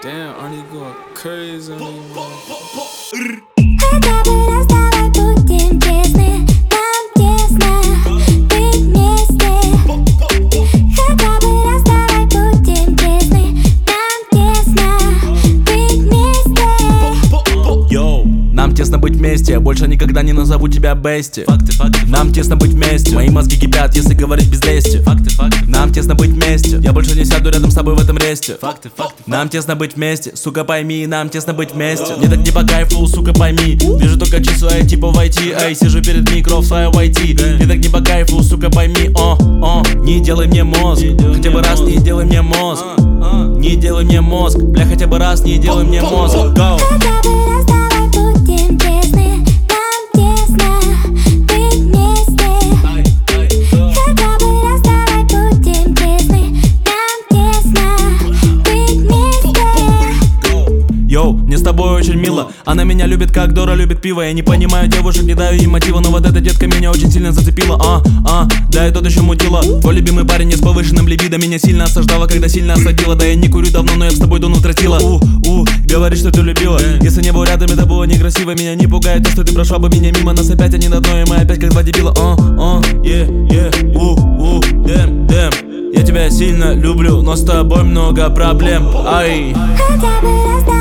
Damn, aren't you going crazy on me, man? Хотя бы раз давай будем честны, нам тесно быть вместе. Хотя бы раз давай будем честны, нам тесно быть вместе. Йоу, нам тесно быть вместе, я больше никогда не назову тебя Бести. Нам тесно быть вместе, мои мозги кипят, если говорить без лести. Нам тесно быть вместе, я больше не сяду рядом с тобой в этом ресте. Нам тесно быть вместе, сука пойми, нам тесно быть вместе. Мне так не по кайфу, сука пойми, вижу только числа, я типа в IT. Эй, сижу перед микро в своем IT. Мне так не по кайфу, сука пойми, не делай мне мозг, хотя бы раз не делай мне мозг. Не делай мне мозг, бля, хотя бы раз не делай мне мозг. Go. Хотя бы раз давай будем честны, нам тесно быть вместе. Хотя бы раз давай будем честны, нам тесно быть вместе. Йоу, мне с тобой очень мило. Она меня любит, как Дора любит пиво. Я не понимаю девушек, не даю им мотива. Но вот эта детка меня очень сильно зацепила. Да и тот еще мутила. Твой любимый парень не с повышенным либидо. Меня сильно осаждала, когда сильно осадила. Да я не курю давно, но я с тобой давно тротила. Говоришь, что ты любила. Если не был рядом, это было некрасиво. Меня не пугает то, что ты прошла бы меня мимо. Нас опять они на дно, и мы опять как два дебила. Damn. Я тебя сильно люблю, но с тобой много проблем. Ай. Хотя бы раз